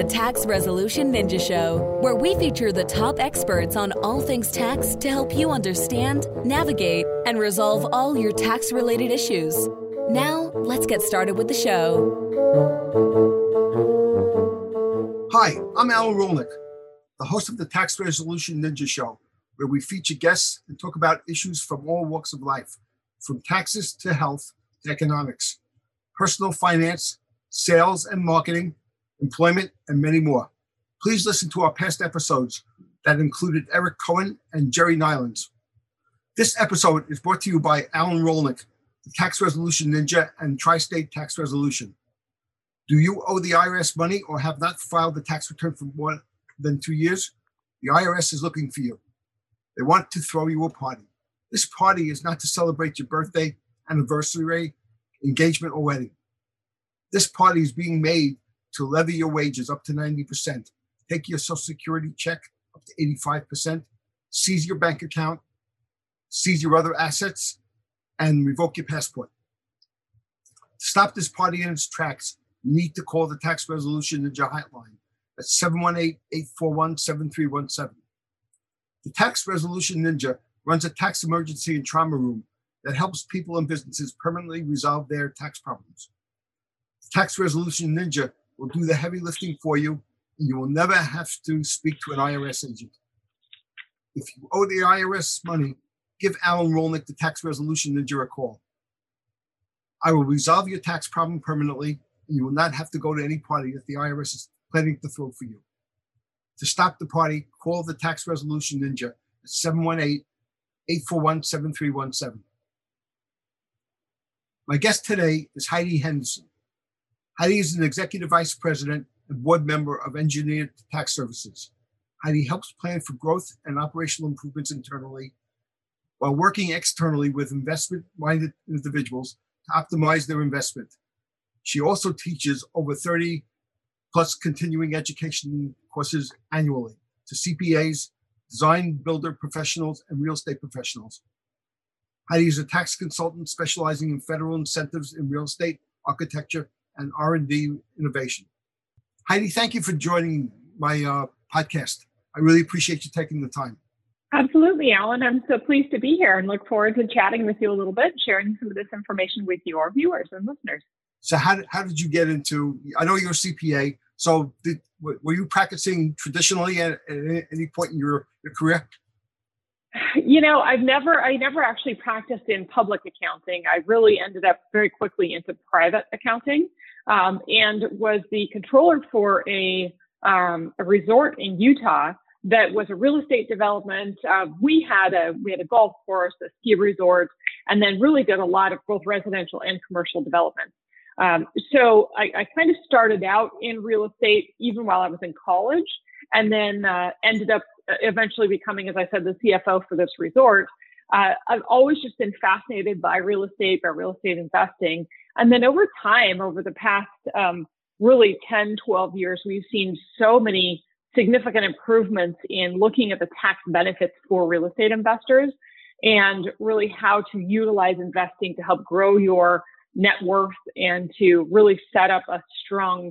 Tax Resolution Ninja Show, where we feature the top experts on all things tax to help you understand, navigate, and resolve all your tax-related issues. Now, let's get started with the show. Hi, I'm Alan Rolnick, the host of the Tax Resolution Ninja Show, where we feature guests and talk about issues from all walks of life, from taxes to health to economics, personal finance, sales and marketing, employment, and many more. Please listen to our past episodes that included Eric Cohen and Jerry Nylands. This episode is brought to you by Alan Rolnick, the Tax Resolution Ninja and Tri-State Tax Resolution. Do you owe the IRS money or have not filed a tax return for more than 2 years? The IRS is looking for you. They want to throw you a party. This party is not to celebrate your birthday, anniversary, engagement, or wedding. This party is being made to levy your wages up to 90%, take your Social Security check up to 85%, seize your bank account, seize your other assets, and revoke your passport. To stop this party in its tracks, you need to call the Tax Resolution Ninja hotline at 718-841-7317. The Tax Resolution Ninja runs a tax emergency and trauma room that helps people and businesses permanently resolve their tax problems. The Tax Resolution Ninja will do the heavy lifting for you, and you will never have to speak to an IRS agent. If you owe the IRS money, give Alan Rolnick, the Tax Resolution Ninja, a call. I will resolve your tax problem permanently, and you will not have to go to any party that the IRS is planning to throw for you. To stop the party, call the Tax Resolution Ninja at 718-841-7317. My guest today is Heidi Henderson. Heidi is an executive vice president and board member of Engineered Tax Services. Heidi helps plan for growth and operational improvements internally while working externally with investment-minded individuals to optimize their investment. She also teaches over 30 plus continuing education courses annually to CPAs, design builder professionals, and real estate professionals. Heidi is a tax consultant specializing in federal incentives in real estate, architecture, and R&D innovation. Heidi, thank you for joining my podcast. I really appreciate you taking the time. Absolutely, Alan. I'm so pleased to be here and look forward to chatting with you a little bit, sharing some of this information with your viewers and listeners. So how did you get into, I know you're a CPA, so were you practicing traditionally at any point in your career? You know, I never actually practiced in public accounting. I really ended up very quickly into private accounting, and was the controller for a resort in Utah that was a real estate development. We had a golf course, a ski resort, and then really did a lot of both residential and commercial development. So I kind of started out in real estate even while I was in college, and then ended up eventually becoming, as I said, the CFO for this resort. I've always just been fascinated by real estate investing. And then over time, over the past really 10, 12 years, we've seen so many significant improvements in looking at the tax benefits for real estate investors and really how to utilize investing to help grow your net worth and to really set up a strong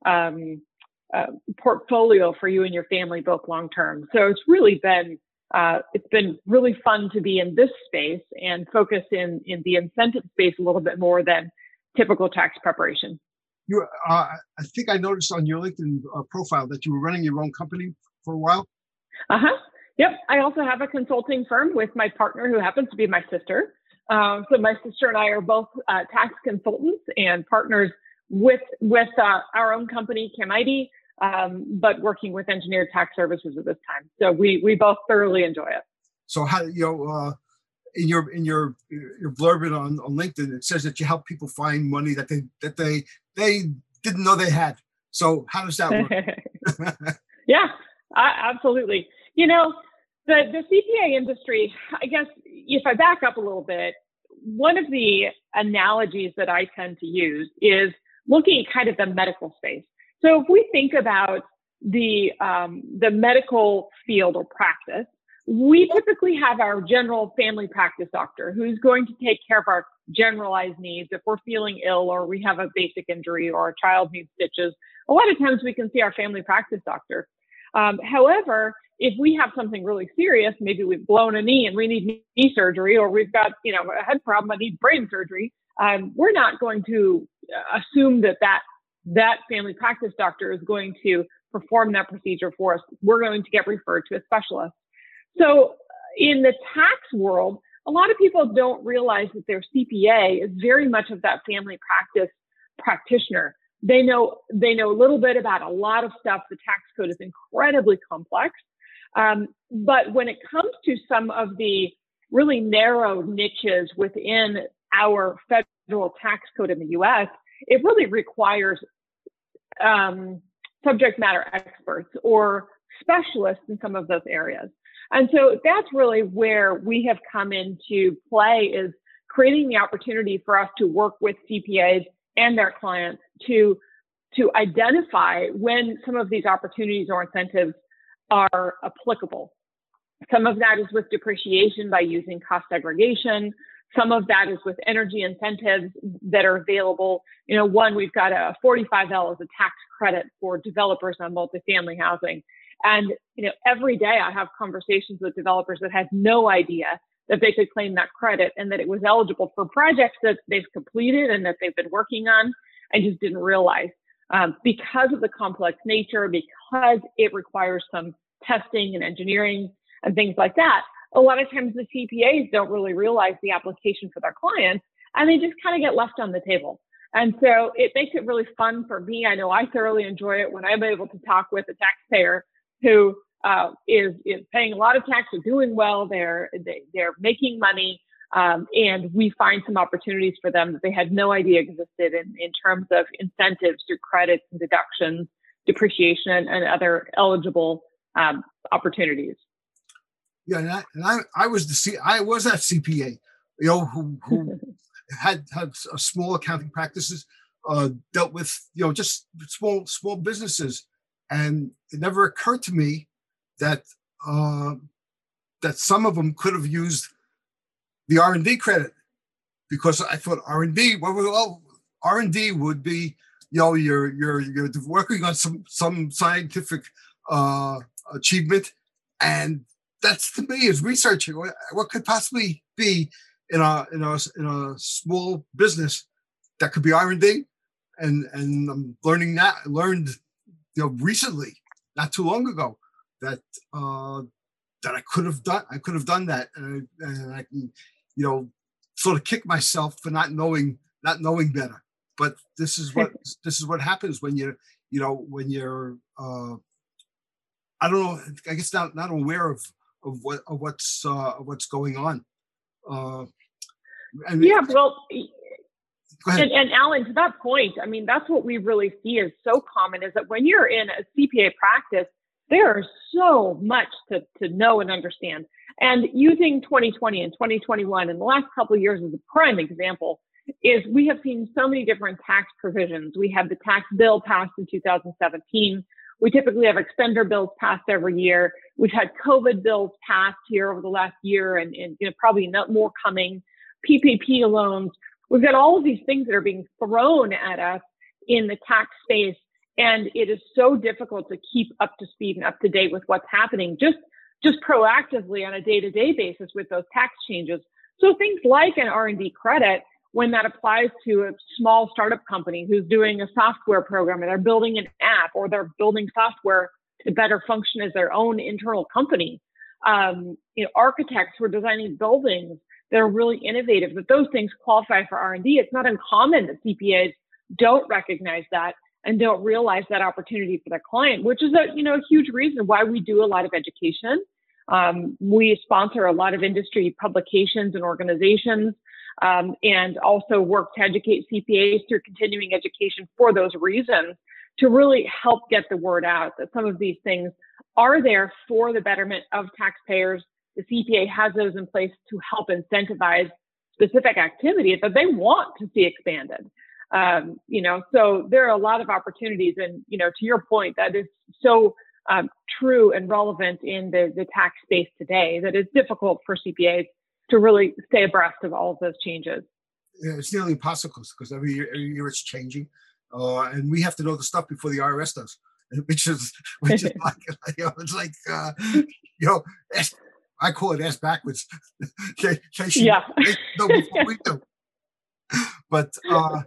portfolio for you and your family, both long term. So it's really been really fun to be in this space and focus in the incentive space a little bit more than typical tax preparation. I think I noticed on your LinkedIn profile that you were running your own company for a while. Yep. I also have a consulting firm with my partner, who happens to be my sister. So my sister and I are both tax consultants and partners with our own company, CAMIDI, but working with Engineered Tax Services at this time. So we both thoroughly enjoy it. So how in your blurb on LinkedIn, it says that you help people find money that they didn't know they had. So how does that work? Yeah, absolutely. You know, the CPA industry, I guess, if I back up a little bit, one of the analogies that I tend to use is looking at kind of the medical space. So if we think about the medical field or practice, We typically have our general family practice doctor who's going to take care of our generalized needs. If we're feeling ill or we have a basic injury or a child needs stitches, a lot of times we can see our family practice doctor. However, if we have something really serious, maybe we've blown a knee and we need knee surgery, or we've got, a head problem, I need brain surgery, we're not going to assume that family practice doctor is going to perform that procedure for us. We're going to get referred to a specialist. So in the tax world, a lot of people don't realize that their CPA is very much of that family practice practitioner. They know a little bit about a lot of stuff. The tax code is incredibly complex. But when it comes to some of the really narrow niches within our federal tax code in the US, it really requires subject matter experts or specialists in some of those areas. And so that's really where we have come into play, is creating the opportunity for us to work with CPAs and their clients to identify when some of these opportunities or incentives are applicable. Some of that is with depreciation by using cost segregation. Some of that is with energy incentives that are available. We've got a $45 as a tax credit for developers on multifamily housing. And, every day I have conversations with developers that had no idea that they could claim that credit and that it was eligible for projects that they've completed and that they've been working on and just didn't realize. Because of the complex nature, because it requires some testing and engineering and things like that, a lot of times the CPAs don't really realize the application for their clients, and they just kind of get left on the table. And so it makes it really fun for me. I know I thoroughly enjoy it when I'm able to talk with a taxpayer who is paying a lot of tax, they're doing well, they're making money, and we find some opportunities for them that they had no idea existed in terms of incentives through credits and deductions, depreciation, and other eligible opportunities. Yeah, I was that CPA, who had small accounting practices, dealt with just small businesses, and it never occurred to me that some of them could have used the R&D credit, because I thought R&D would be you're working on some scientific achievement, and that's, to me, is researching what could possibly be in a small business that could be R&D, and I'm learned recently, not too long ago, that I could have done that, and I can sort of kick myself for not knowing better. But this is what happens when you're I don't know, I guess not aware of what's going on. Go ahead. And Alan, to that point, I mean, that's what we really see is so common, is that when you're in a CPA practice, there is so much to know and understand. And using 2020 and 2021 and the last couple of years as a prime example, is we have seen so many different tax provisions. We had the tax bill passed in 2017. We typically have extender bills passed every year. We've had COVID bills passed here over the last year, and probably not more coming. PPP loans. We've got all of these things that are being thrown at us in the tax space, and it is so difficult to keep up to speed and up to date with what's happening just proactively on a day-to-day basis with those tax changes. So things like an R&D credit, when that applies to a small startup company who's doing a software program, and they're building an app, or they're building software to better function as their own internal company. Architects who are designing buildings that are really innovative, that those things qualify for R&D. It's not uncommon that CPAs don't recognize that and don't realize that opportunity for their client, which is a huge reason why we do a lot of education. We sponsor a lot of industry publications and organizations, and also work to educate CPAs through continuing education for those reasons, to really help get the word out that some of these things are there for the betterment of taxpayers. The CPA has those in place to help incentivize specific activities that they want to see expanded. So there are a lot of opportunities, and to your point, that is so true and relevant in the tax space today that it's difficult for CPAs to really stay abreast of all of those changes. Yeah, it's nearly impossible because every year it's changing, and we have to know the stuff before the IRS does, which is like, it's like I call it ass backwards. They know before we do. But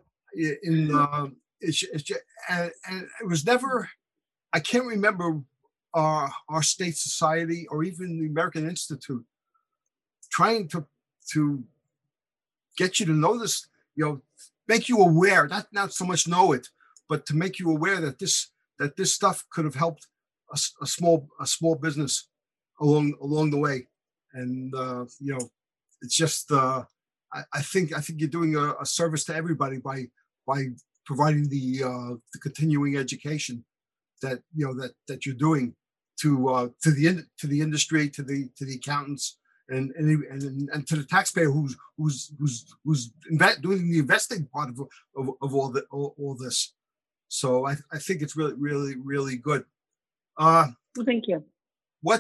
and it was never. I can't remember our state society or even the American Institute trying to get you to know this, make you aware, not so much know it, but to make you aware that this stuff could have helped a small business along the way. And it's just I think you're doing a service to everybody by providing the continuing education that that you're doing to the industry, to the accountants, and to the taxpayer who's doing the investing part of all this. So I think it's really, really, really good. Well, thank you. Where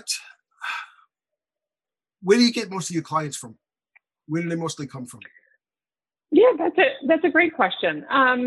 do you get most of your clients from? Where do they mostly come from? Yeah, that's a great question.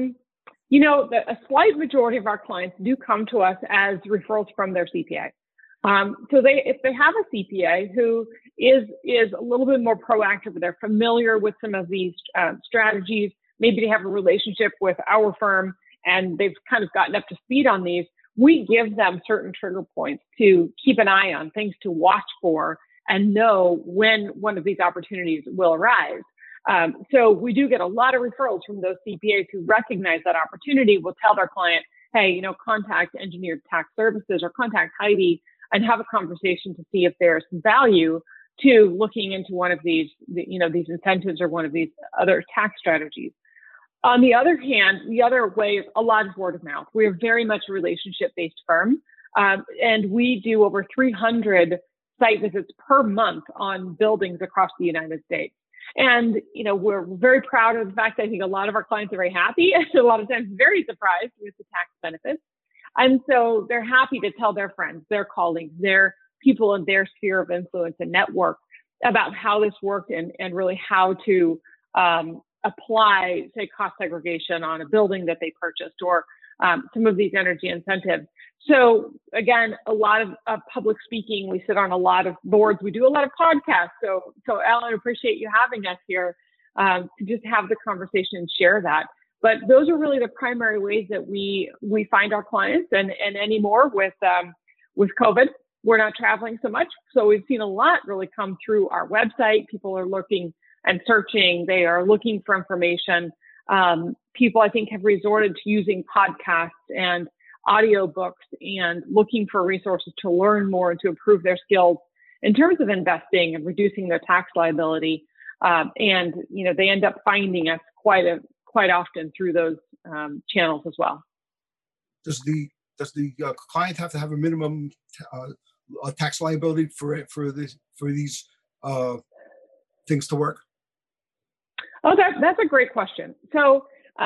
A slight majority of our clients do come to us as referrals from their CPA. So if they have a CPA who is a little bit more proactive, they're familiar with some of these strategies, maybe they have a relationship with our firm and they've kind of gotten up to speed on these, we give them certain trigger points to keep an eye on, things to watch for, and know when one of these opportunities will arise. So we do get a lot of referrals from those CPAs who recognize that opportunity. Will tell their client, hey, contact Engineered Tax Services or contact Heidi and have a conversation to see if there's value to looking into one of these, these incentives or one of these other tax strategies. On the other hand, the other way is a lot of word of mouth. We're very much a relationship-based firm, and we do over 300 site visits per month on buildings across the United States. And, we're very proud of the fact that I think a lot of our clients are very happy and a lot of times very surprised with the tax benefits. And so they're happy to tell their friends, their colleagues, their people in their sphere of influence and network about how this worked and really how to apply, say, cost segregation on a building that they purchased or some of these energy incentives. So again, a lot of public speaking. We sit on a lot of boards. We do a lot of podcasts. So Alan, I appreciate you having us here to just have the conversation and share that. But those are really the primary ways that we find our clients. And anymore with COVID, we're not traveling so much. So we've seen a lot really come through our website. People are looking and searching. They are looking for information. People, I think, have resorted to using podcasts and audiobooks and looking for resources to learn more and to improve their skills in terms of investing and reducing their tax liability. And they end up finding us quite often through those channels as well. Does the client have to have a minimum tax liability for these things to work? Oh, that's a great question. So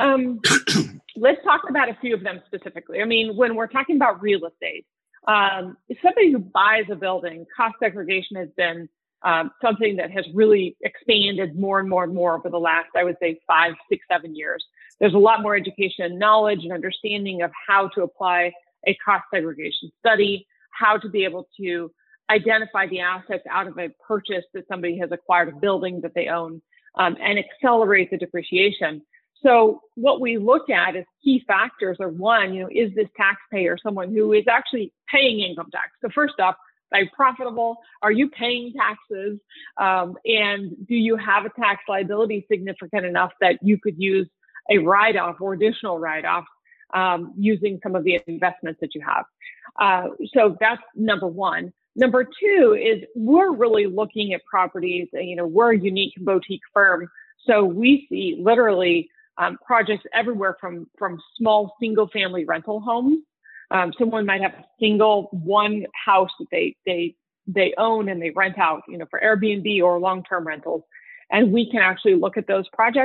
let's talk about a few of them specifically. I mean, when we're talking about real estate, somebody who buys a building, cost segregation has been something that has really expanded more and more and more over the last, I would say, 5, 6, 7 years. There's a lot more education and knowledge and understanding of how to apply a cost segregation study, how to be able to identify the assets out of a purchase that somebody has acquired, a building that they own, and accelerate the depreciation. So what we look at as key factors are, one, is this taxpayer someone who is actually paying income tax? So first off, are you profitable? Are you paying taxes? And do you have a tax liability significant enough that you could use a write-off or additional write-off using some of the investments that you have? So that's number one. Number two is we're really looking at properties. We're a unique boutique firm. So we see literally projects everywhere from small single-family rental homes. Someone might have a single one house that they own and they rent out, for Airbnb or long-term rentals. And we can actually look at those projects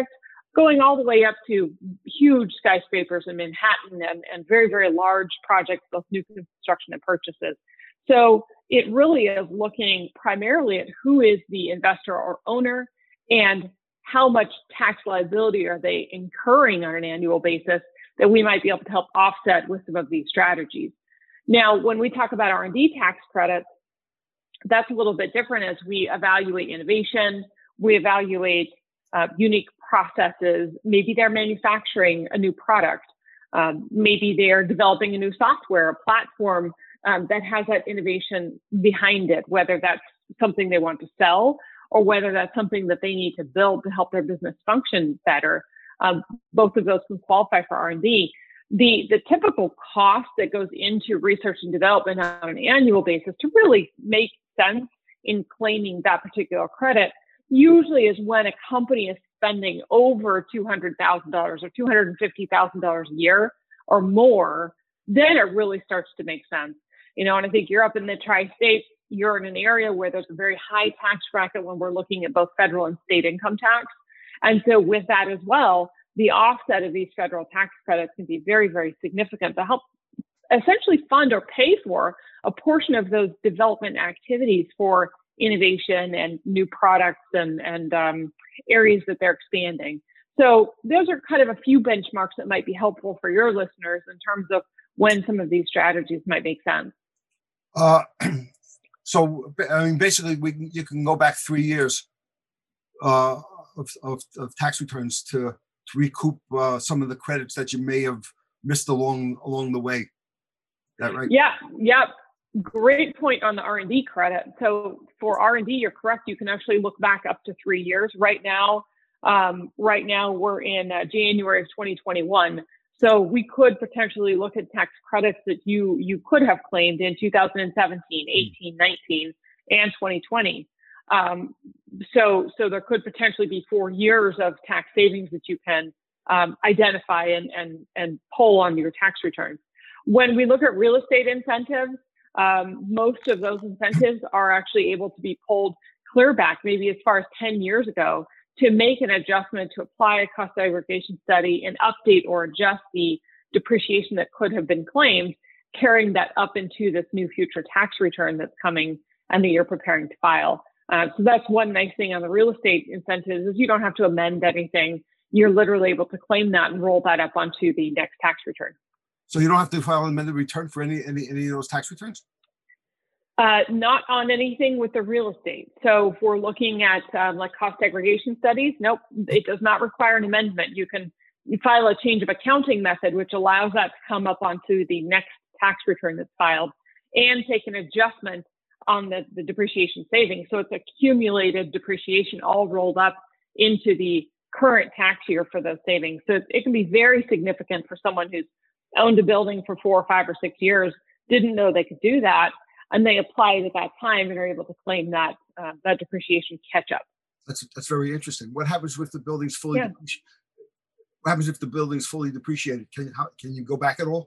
going all the way up to huge skyscrapers in Manhattan and very, very large projects, both new construction and purchases. So it really is looking primarily at who is the investor or owner and how much tax liability are they incurring on an annual basis that we might be able to help offset with some of these strategies. Now, when we talk about R&D tax credits, that's a little bit different as we evaluate innovation, we evaluate unique processes. Maybe they're manufacturing a new product. Maybe they're developing a new software, a platform that has that innovation behind it, whether that's something they want to sell or whether that's something that they need to build to help their business function better. Both of those can qualify for R&D. The typical cost that goes into research and development on an annual basis to really make sense in claiming that particular credit usually is when a company is spending over $200,000 or $250,000 a year or more, then it really starts to make sense. And I think you're up in the tri-state, you're in an area where there's a very high tax bracket when we're looking at both federal and state income tax. And so with that as well, the offset of these federal tax credits can be very, very significant to help essentially fund or pay for a portion of those development activities for innovation and new products and areas that they're expanding. So those are kind of a few benchmarks that might be helpful for your listeners in terms of when some of these strategies might make sense. So, I mean, basically, you can go back 3 years of tax returns to recoup some of the credits that you may have missed along the way. Is that right? Yeah. Great point on the R&D credit. So for R&D, you're correct. You can actually look back up to 3 years. Right now we're in January of 2021. So we could potentially look at tax credits that you could have claimed in 2017, 18, 19, and 2020. So there could potentially be 4 years of tax savings that you can identify and pull on your tax returns. When we look at real estate incentives, most of those incentives are actually able to be pulled clear back, maybe as far as 10 years ago, to make an adjustment, to apply a cost aggregation study and update or adjust the depreciation that could have been claimed, carrying that up into this new future tax return that's coming and that you're preparing to file. So that's one nice thing on the real estate incentives is you don't have to amend anything. You're literally able to claim that and roll that up onto the next tax return. So you don't have to file an amended return for any of those tax returns? Not on anything with the real estate. So if we're looking at like cost aggregation studies, nope, it does not require an amendment. You file a change of accounting method, which allows that to come up onto the next tax return that's filed and take an adjustment on the depreciation savings. So it's accumulated depreciation all rolled up into the current tax year for those savings. So it can be very significant for someone who's owned a building for 4 or 5 or 6 years, didn't know they could do that, and they apply it at that time and are able to claim that depreciation catch up. That's very interesting. What happens with the buildings fully depreciated? What happens if the building's fully depreciated? Can you go back at all?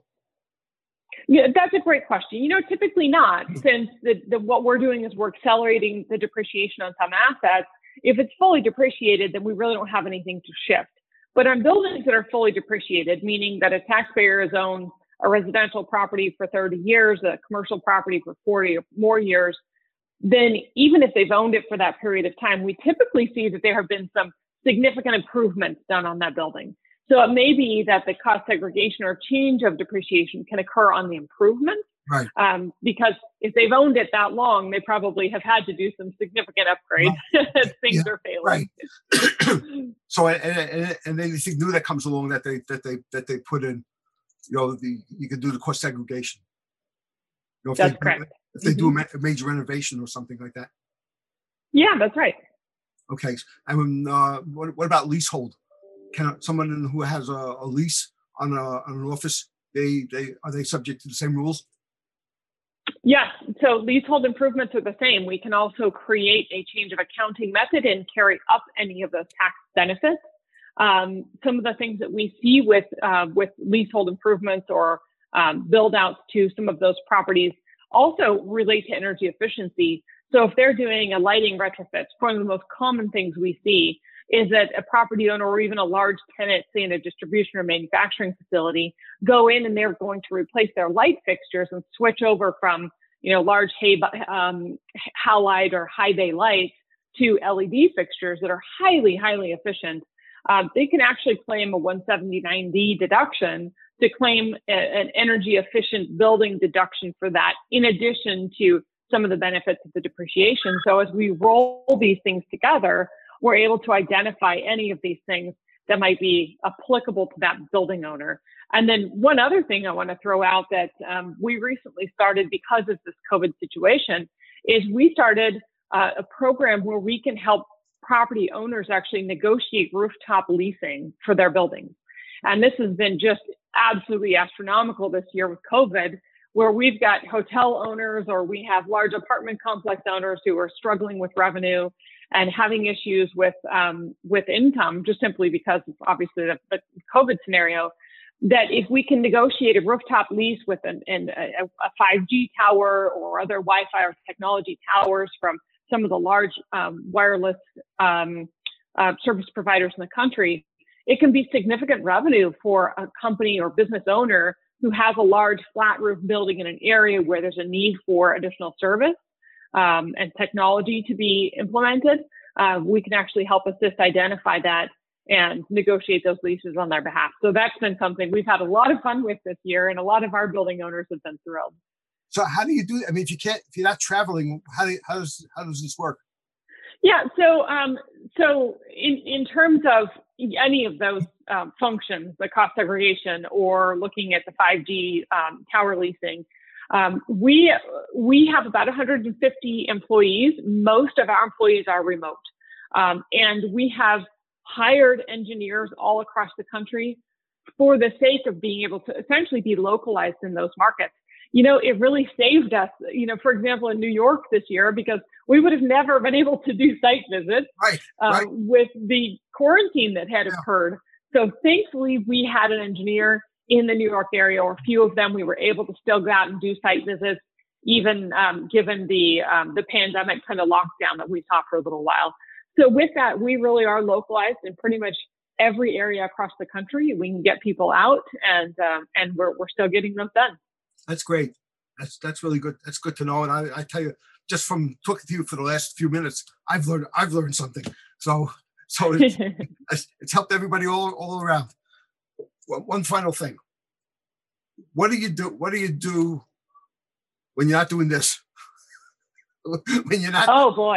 Yeah, that's a great question. Typically not, since what we're doing is we're accelerating the depreciation on some assets. If it's fully depreciated, then we really don't have anything to shift. But on buildings that are fully depreciated, meaning that a taxpayer has owned a residential property for 30 years, a commercial property for 40 or more years, then even if they've owned it for that period of time, we typically see that there have been some significant improvements done on that building. So it may be that the cost segregation or change of depreciation can occur on the improvements. Right. Because if they've owned it that long, they probably have had to do some significant upgrades as things are failing. Right. So and anything new that comes along that they put in, you can do the cost segregation. That's correct. If they do a major renovation or something like that. Yeah, that's right. Okay. And what about leasehold? Can someone who has a lease on an office, are they subject to the same rules? Yes. So leasehold improvements are the same. We can also create a change of accounting method and carry up any of those tax benefits. Some of the things that we see with leasehold improvements or build outs to some of those properties also relate to energy efficiency. So if they're doing a lighting retrofit, one of the most common things we see, is that a property owner or even a large tenant, say in a distribution or manufacturing facility, go in and they're going to replace their light fixtures and switch over from, large halide or high bay lights to LED fixtures that are highly, highly efficient. They can actually claim a 179D deduction to claim an energy efficient building deduction for that, in addition to some of the benefits of the depreciation. So as we roll these things together, we're able to identify any of these things that might be applicable to that building owner. And then one other thing I want to throw out that we recently started because of this COVID situation is we started a program where we can help property owners actually negotiate rooftop leasing for their buildings. And this has been just absolutely astronomical this year with COVID, where we've got hotel owners or we have large apartment complex owners who are struggling with revenue and having issues with income, just simply because of obviously the COVID scenario, that if we can negotiate a rooftop lease with a 5G tower or other Wi-Fi or technology towers from some of the large wireless service providers in the country, it can be significant revenue for a company or business owner who has a large flat roof building in an area where there's a need for additional service and technology to be implemented. We can actually help assist identify that and negotiate those leases on their behalf. So that's been something we've had a lot of fun with this year, and a lot of our building owners have been thrilled. So how do you do? I mean, if you're not traveling, how does this work? Yeah. So in terms of any of those functions, the cost segregation or looking at the 5G tower leasing, we have about 150 employees. Most of our employees are remote, and we have hired engineers all across the country for the sake of being able to essentially be localized in those markets. It really saved us, for example, in New York this year, because we would have never been able to do site visits right. With the quarantine that had occurred. So thankfully, we had an engineer in the New York area, or a few of them. We were able to still go out and do site visits, even given the pandemic kind of lockdown that we saw for a little while. So with that, we really are localized in pretty much every area across the country. We can get people out, and we're still getting them done. That's great. That's really good. That's good to know. And I tell you, just from talking to you for the last few minutes, I've learned something. So it's helped everybody all around. One final thing. What do you do? What do you do when you're not doing this? When you're not. Oh boy,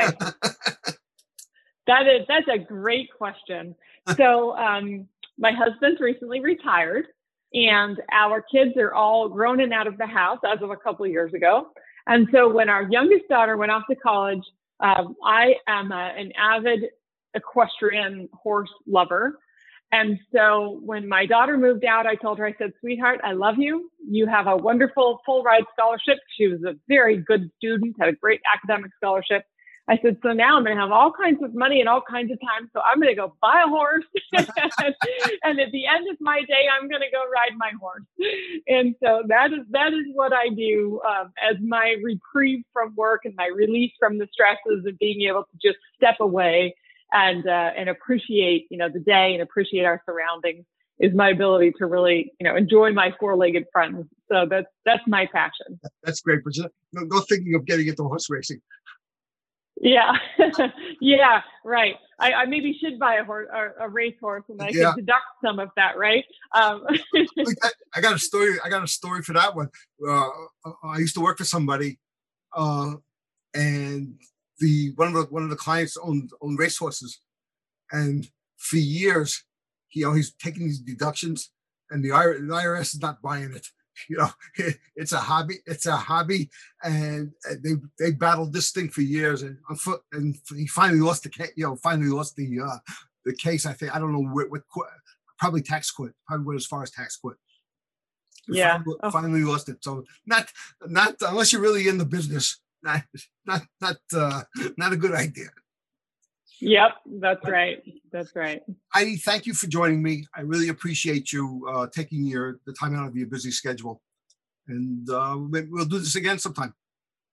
that's a great question. So my husband's recently retired, and our kids are all grown and out of the house as of a couple of years ago. And so when our youngest daughter went off to college, I am an avid equestrian horse lover. And so when my daughter moved out, I told her, I said, sweetheart, I love you. You have a wonderful full ride scholarship. She was a very good student, had a great academic scholarship. I said, so now I'm going to have all kinds of money and all kinds of time. So I'm going to go buy a horse. And at the end of my day, I'm going to go ride my horse. And so that is what I do as my reprieve from work and my release from the stresses of being able to just step away and appreciate, the day and appreciate our surroundings, is my ability to really, enjoy my four-legged friends. So that's my passion. That's great. But no thinking of getting into horse racing. Yeah. Yeah. Right. I maybe should buy a racehorse, and I can deduct some of that. Right. I got a story. For that one. I used to work for somebody, and one of the clients owned racehorses, and for years, he's taking these deductions, and the IRS is not buying it. It's a hobby, and they battled this thing for years, and he finally lost the case. The case. I think, I don't know what court, probably tax court. Probably went as far as tax court. Yeah, finally lost it. So not unless you're really in the business. Not a good idea. Yep, that's right. Heidi, thank you for joining me. I really appreciate you taking the time out of your busy schedule. And we'll do this again sometime.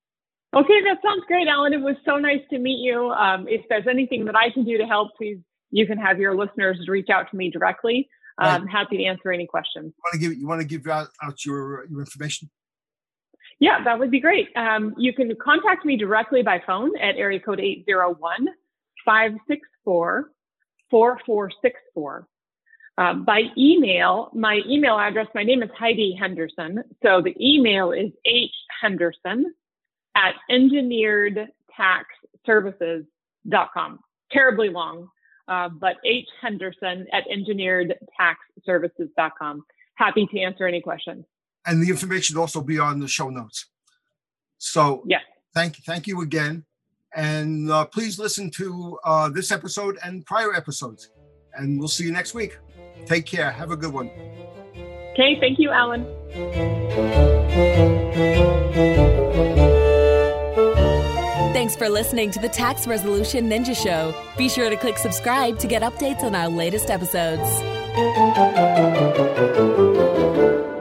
Okay, that sounds great, Alan. It was so nice to meet you. If there's anything that I can do to help, please you can have your listeners reach out to me directly. Right. I'm happy to answer any questions. You want to give out your information? Yeah, that would be great. You can contact me directly by phone at area code 801-564-4464. By email, my email address, my name is Heidi Henderson. So the email is henderson@engineeredtaxservices.com. Terribly long, but henderson@engineeredtaxservices.com. Happy to answer any questions. And the information will also be on the show notes. So yes. Thank you again. And please listen to this episode and prior episodes. And we'll see you next week. Take care. Have a good one. Okay. Thank you, Alan. Thanks for listening to the Tax Resolution Ninja Show. Be sure to click subscribe to get updates on our latest episodes.